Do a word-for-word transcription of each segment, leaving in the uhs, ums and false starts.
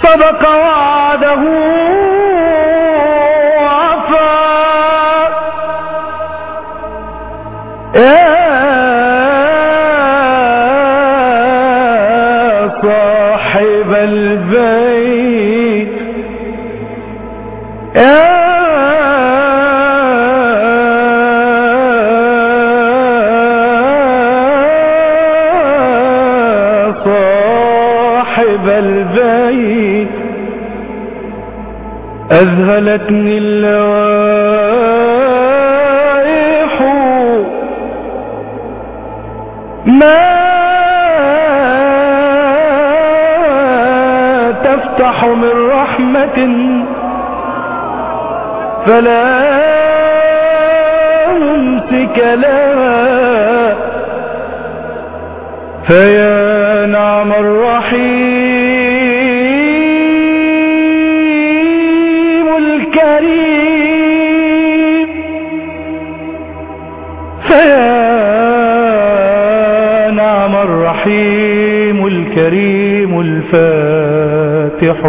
صدق وعده وعفا يا صاحب البيت يا صاحب البيت أذهلتني اللوائح ما تفتح من رحمة فلا ممسك لها فيا نعم الرحيم الكريم فيا نعم الرحيم الكريم الفاتح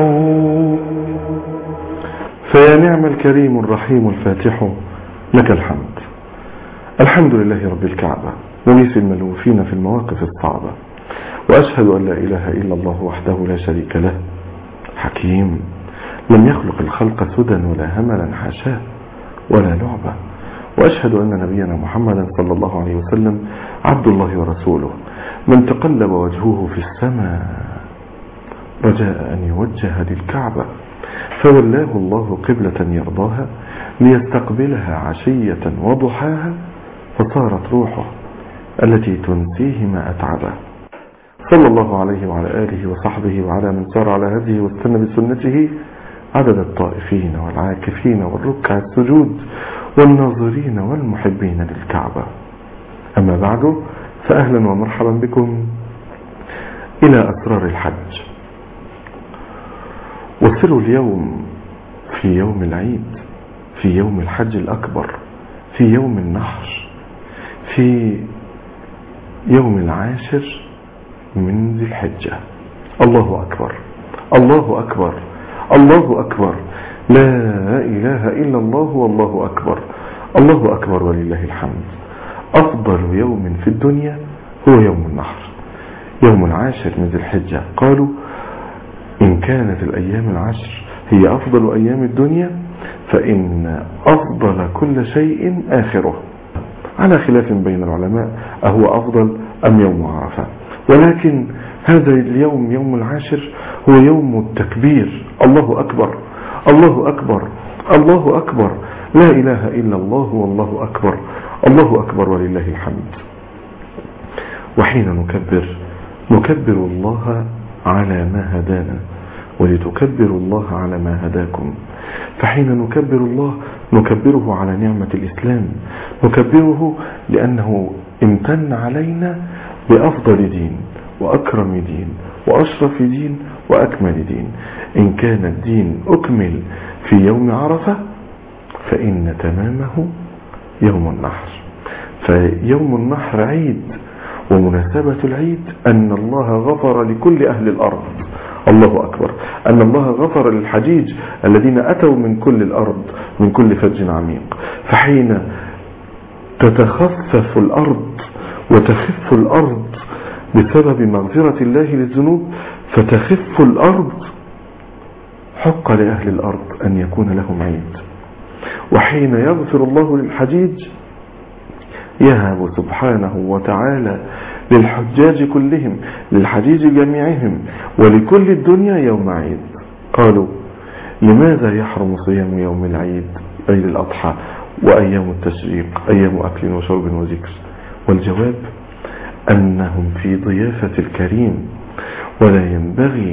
فيا نعم الكريم الرحيم الفاتح لك الحمد. الحمد لله رب الكعبة مغيث الملوفين في المواقف الصعبة، وأشهد أن لا إله إلا الله وحده لا شريك له حكيم لم يخلق الخلق سدى ولا هملا حاشاه ولا لعبة، وأشهد أن نبينا محمدا صلى الله عليه وسلم عبد الله ورسوله من تقلب وجهه في السماء رجاء أن يوجه للكعبة فولاه الله قبلة يرضاها ليستقبلها عشية وضحاها فصارت روحه التي تنسيه ما أتعبه. صلى الله عليه وعلى آله وصحبه وعلى من سار على هديه واستنى بسنته عدد الطائفين والعاكفين والركع السجود والناظرين والمحبين للكعبة. أما بعد فأهلا ومرحبا بكم إلى أسرار الحج. وسر اليوم في يوم العيد، في يوم الحج الأكبر، في يوم النحر، في يوم العاشر من ذي الحجة. الله أكبر الله أكبر الله أكبر، لا إله إلا الله والله أكبر، الله أكبر ولله الحمد. أفضل يوم في الدنيا هو يوم النحر، يوم العاشر من ذي الحجة. قالوا إن كانت الأيام العشر هي أفضل أيام الدنيا فإن أفضل كل شيء آخره، على خلاف بين العلماء أهو أفضل أم يوم عرفة، ولكن هذا اليوم يوم العاشر هو يوم التكبير. الله أكبر الله أكبر الله أكبر، لا إله إلا الله والله أكبر، الله أكبر ولله الحمد. وحين نكبر نكبر الله على ما هدانا ولتكبروا الله على ما هداكم. فحين نكبر الله نكبره على نعمة الإسلام، نكبره لأنه امتن علينا بأفضل دين وأكرم دين وأشرف دين وأكمل دين. إن كان الدين أكمل في يوم عرفة فإن تمامه يوم النحر. فيوم النحر عيد، ومناسبة العيد أن الله غفر لكل أهل الأرض. الله أكبر، أن الله غفر للحجيج الذين أتوا من كل الأرض من كل فج عميق. فحين تتخفف الأرض وتخف الأرض بسبب مغفرة الله للذنوب فتخف الأرض، حق لأهل الأرض أن يكون لهم عيد. وحين يغفر الله للحجيج يهب سبحانه وتعالى للحجاج كلهم، للحجيج جميعهم ولكل الدنيا يوم عيد. قالوا لماذا يحرم صيام يوم العيد عيد الأضحى وأيام التشريق أيام أكل وشرب وذكر؟ والجواب أنهم في ضيافة الكريم، ولا ينبغي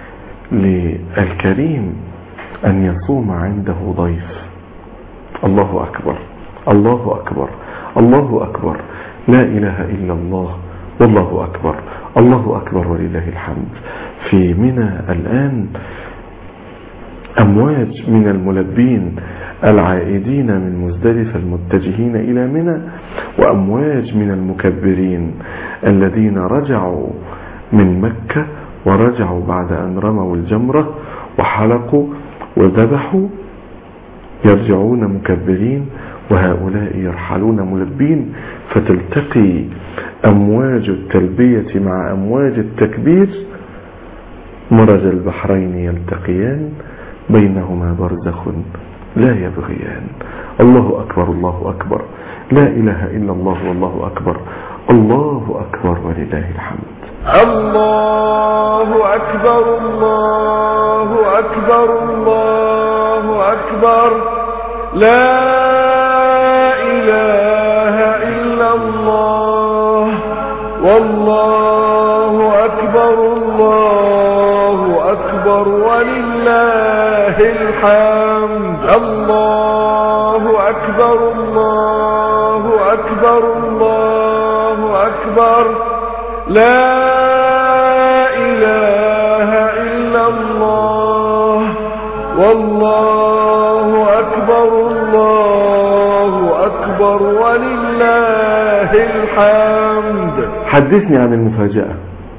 للكريم أن يصوم عنده ضيف. الله أكبر الله أكبر الله أكبر، لا إله إلا الله والله أكبر، الله أكبر ولله الحمد. في منى الآن أمواج من الملبين العائدين من مزدلفة المتجهين إلى منى، وأمواج من المكبرين الذين رجعوا من مكة ورجعوا بعد أن رموا الجمرة وحلقوا وذبحوا يرجعون مكبرين، وهؤلاء يرحلون ملبين، فتلتقي أمواج التلبية مع أمواج التكبير، مرج البحرين يلتقيان بينهما برزخ لا يبغيان. الله أكبر الله أكبر، لا إله إلا الله والله أكبر، الله أكبر ولله الحمد. الله أكبر الله أكبر الله أكبر، لا إله إلا الله والله أكبر الله أكبر ولله الحمد. الله أكبر الله أكبر الله أكبر، لا إله إلا الله والله أكبر الله أكبر ولله الحمد. حدثني عن المفاجأة،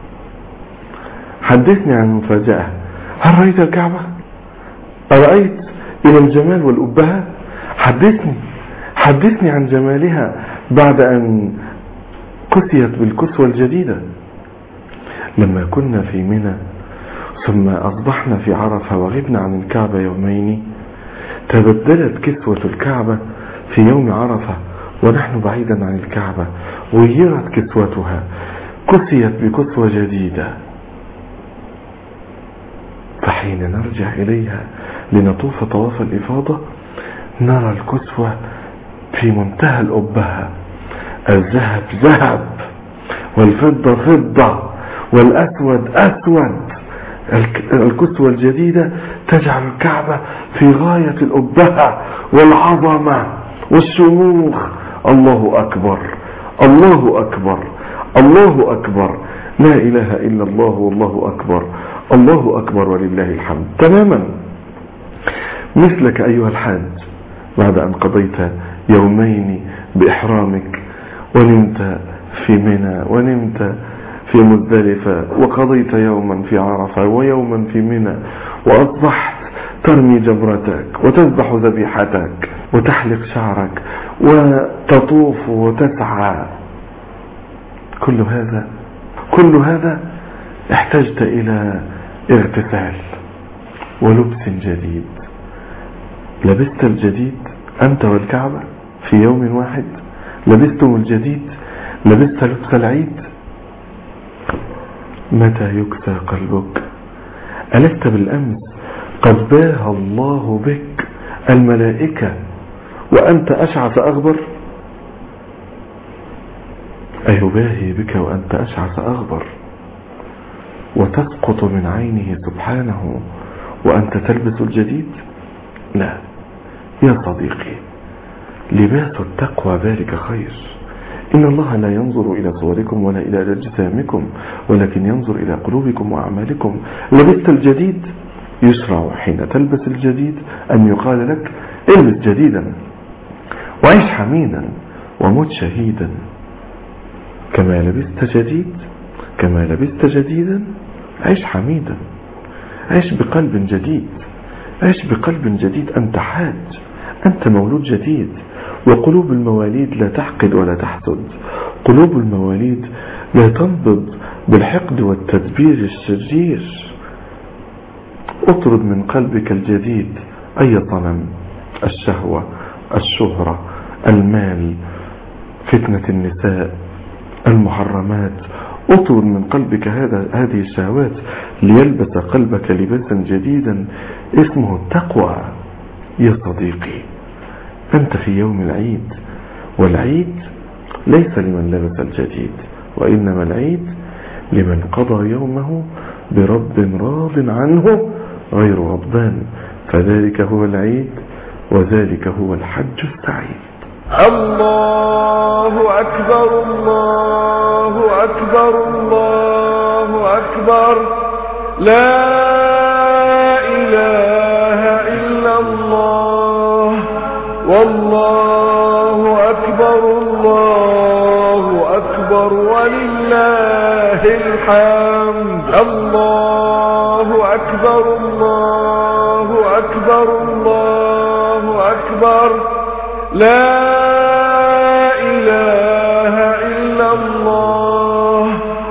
حدثني عن المفاجأة. هل رأيت الكعبة؟ أرأيت إلى الجمال والأبهة؟ حدثني حدثني عن جمالها بعد أن كسيت بالكسوة الجديدة. لما كنا في منى ثم أصبحنا في عرفة وغبنا عن الكعبة يومين، تبدلت كسوة الكعبة في يوم عرفة ونحن بعيدا عن الكعبة، غيرت كسوتها، كسيت بكسوة جديدة. فحين نرجع إليها لنطوف طواف الإفاضة نرى الكسوة في منتهى الأبهة، الذهب ذهب والفضة فضة والأسود أسود. الكسوة الجديدة تجعل الكعبة في غاية الأبهة والعظمة والشموخ. الله أكبر الله أكبر الله أكبر، لا إله إلا الله والله أكبر، الله أكبر ولله الحمد. تماما مثلك أيها الحاج، بعد أن قضيت يومين بإحرامك ونمت في منى ونمت في مزدلفة وقضيت يوما في عرفة ويوما في منى، وأصبحت ترمي جمرتك وتذبح ذبيحتك وتحلق شعرك وتطوف وتسعى، كل هذا كل هذا احتجت إلى اغتسال ولبس جديد. لبست الجديد أنت والكعبة في يوم واحد، لبستم الجديد، لبست لبس العيد. متى يكسى قلبك؟ ألست بالأمس قد باهى الله بك الملائكة وأنت أشعث أغبر؟ أيباهي بك وأنت أشعث أغبر وتسقط من عينه سبحانه وأنت تلبس الجديد؟ لا يا صديقي، لباس التقوى ذلك خير. إن الله لا ينظر إلى صوركم ولا إلى أجسامكم ولكن ينظر إلى قلوبكم وأعمالكم. لبست الجديد، يشرع حين تلبس الجديد أن يقال لك البس جديدا وعيش حميدا ومت شهيدا. كما لبست جديد كما لبست جديدا عيش حميدا، عيش بقلب جديد، عيش بقلب جديد. أنت حاج، أنت مولود جديد، وقلوب المواليد لا تحقد ولا تحسد، قلوب المواليد لا تنبض بالحقد والتدبير الشرير. اطرد من قلبك الجديد أي صنم، الشهوة، الشهرة، المال، فتنة النساء، المحرمات. اطرد من قلبك هذا هذه الشهوات ليلبس قلبك لباسا جديدا اسمه التقوى. يا صديقي، أنت في يوم العيد، والعيد ليس لمن لبس الجديد، وإنما العيد لمن قضى يومه برب راض عنه غير غضبان، فذلك هو العيد وذلك هو الحج السعيد. الله أكبر الله أكبر الله أكبر، لا إله إلا الله والله أكبر الله أكبر ولله الحمد. الله أكبر الله أكبر الله أكبر لا إله إلا الله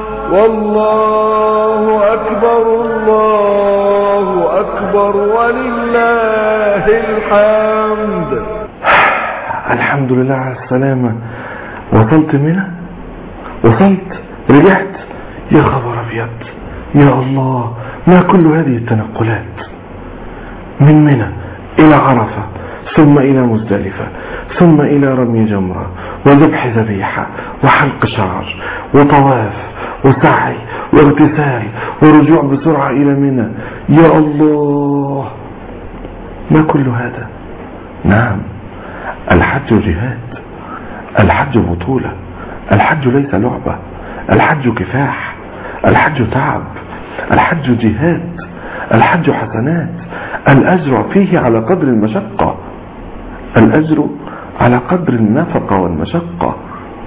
والله أكبر الله أكبر ولله الحمد. الحمد لله على السلامة. وصلت منى، وصلت، رجعت، يا خبر أبيض، يا الله، ما كل هذه التنقلات من منى إلى عرفة، ثم إلى مزدلفة، ثم إلى رمي جمرة وذبح ذبيحة وحلق شعر وطواف وسعي واغتسال ورجوع بسرعة إلى منى. يا الله، ما كل هذا؟ نعم، الحج جهاد، الحج بطولة، الحج ليس لعبة، الحج كفاح، الحج تعب، الحج جهاد، الحج حسنات، الأجر فيه على قدر المشقة، الأجر على قدر النفقة والمشقة.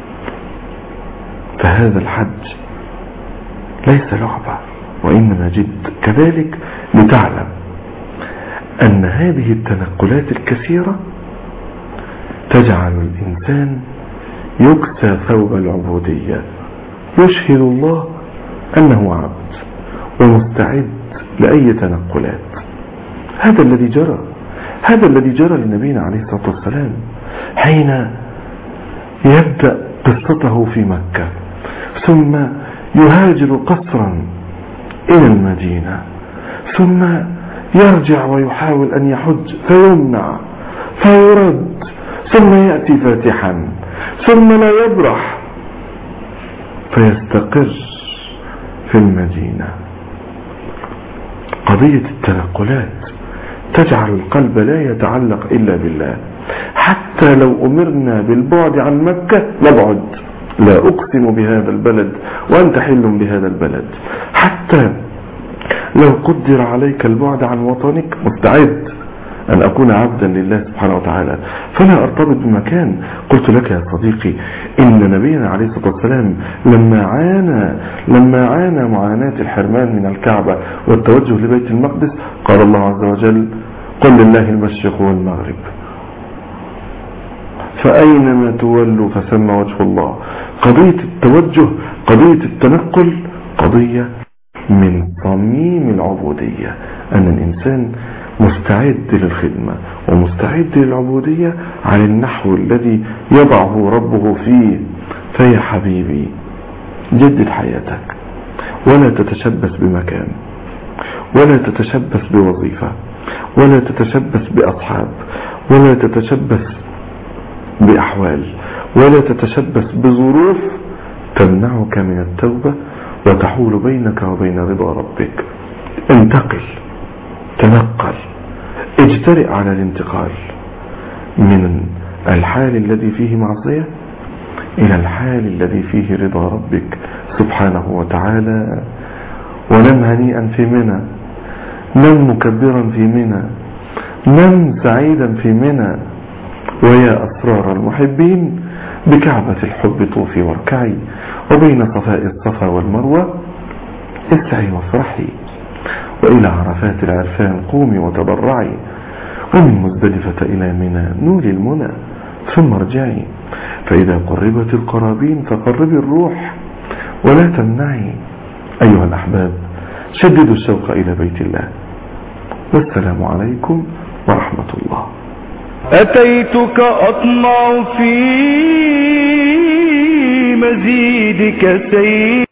فهذا الحج ليس لعبة وإنما جد. كذلك لتعلم أن هذه التنقلات الكثيرة تجعل الإنسان يكسى ثوب العبودية، يشهد الله أنه عبد ومستعد لأي تنقلات. هذا الذي جرى، هذا الذي جرى لنبينا عليه الصلاة والسلام حين يبدأ قصته في مكة، ثم يهاجر قصرا إلى المدينة، ثم يرجع ويحاول أن يحج فيمنع فيرد، ثم يأتي فاتحا، ثم لا يبرح فيستقر في المدينة. قضية التنقلات تجعل القلب لا يتعلق إلا بالله. حتى لو أمرنا بالبعد عن مكة نبعد، لا أقسم بهذا البلد وأنت حل بهذا البلد. حتى لو قدر عليك البعد عن وطنك مستعد أن أكون عبدا لله سبحانه وتعالى، فلا أرتبط بمكان. قلت لك يا صديقي إن نبينا عليه الصلاة والسلام لما عانى لما عانى معاناة الحرمان من الكعبة والتوجه لبيت المقدس قال الله عز وجل: قل لله المشرق والمغرب فأينما تولوا فثم وجه الله. قضية التوجه، قضية التنقل، قضية من صميم العبودية، أن الإنسان مستعد للخدمة ومستعد للعبودية على النحو الذي يضعه ربه فيه. فيا حبيبي جدد حياتك، ولا تتشبث بمكان، ولا تتشبث بوظيفة، ولا تتشبث بأصحاب، ولا تتشبث بأحوال، ولا تتشبث بظروف تمنعك من التوبة وتحول بينك وبين رضا ربك. انتقل، تنقل، اجترئ على الانتقال من الحال الذي فيه معصية إلى الحال الذي فيه رضا ربك سبحانه وتعالى. ونم هنيئا في منى، نم مكبرا في منى، نم سعيدا في منى. ويا أسرار المحبين بكعبة الحب طوفي واركعي، وبين صفاء الصفا والمروة اسعي وافرحي، وإلى عرفات العرفان قومي وتضرعي، ومن مزدلفة إلى منى نولي المنى ثم ارجعي، فإذا قربت القرابين فقربي الروح ولا تمنعي. أيها الأحباب شددوا الشوق إلى بيت الله، والسلام عليكم ورحمة الله. أتيتك أطمع في مزيدك سيد